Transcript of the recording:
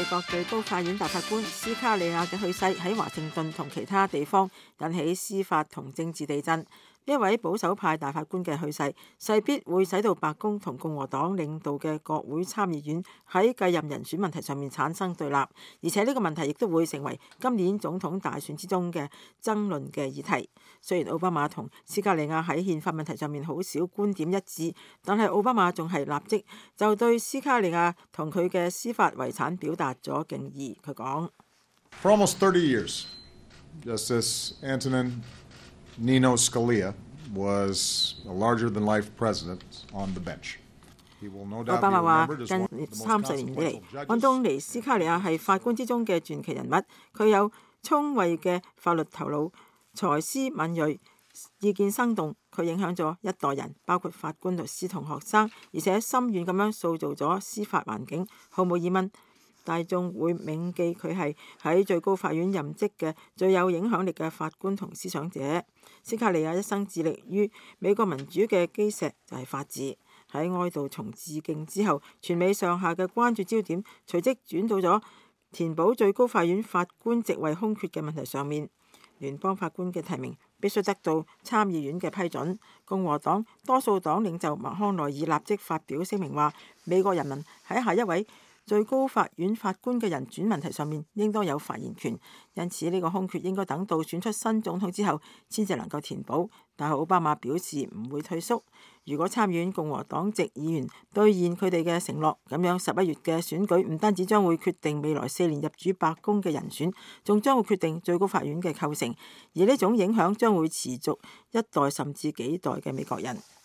美國最高法院大法官斯卡利亞嘅去世喺華盛頓同其他地方引起司法同政治地震。呢一位保守派大法官嘅去世，勢必會使到白宮同共和黨領導嘅國會參議院喺繼任人選問題上面產生對立，而且呢個問題亦都會成為今年總統大選之中嘅爭論嘅議題。雖然奧巴馬同斯卡利亞喺憲法問題上面好少觀點一致，但係奧巴馬仲係立即就對斯卡利亞同佢嘅司法遺產表達咗敬意。佢講 ：For almost 30 years, Justice Antonin Nino Scalia was a larger-than-life president on the bench. 奧巴馬話：近30年以嚟，安東尼斯卡利亞係法官之中嘅傳奇人物。佢有聰慧嘅法律頭腦，才思敏鋭，意見生動。佢影響咗一代人，包括法官、律師同學生，而且深遠咁樣塑造咗司法環境。毫無疑問，大眾會銘記佢係喺最高法院任職嘅最有影響力嘅法官同思想者。斯卡利亞一生致力於美國民主嘅基石就係法治。喺哀悼從致敬之後，全美上下嘅關注焦點隨即轉到咗填補最高法院法官席位空缺嘅問題上面。聯邦法官嘅提名必須得到參議院嘅批准。共和黨多數黨領袖麥康奈爾立即發表聲明話：美國人民喺下一位最高法院法官嘅人選問題上面應當有發言權，因此呢個空缺應該等到選出新總統之後先至能夠填補。但係奧巴馬表示唔會退縮。如果參議院共和黨籍議員兌現佢哋嘅承諾，咁樣11月嘅選舉唔單止將會決定未來4年入主白宮嘅人選，仲將會決定最高法院嘅構成，而呢種影響將會持續一代甚至幾代嘅美國人。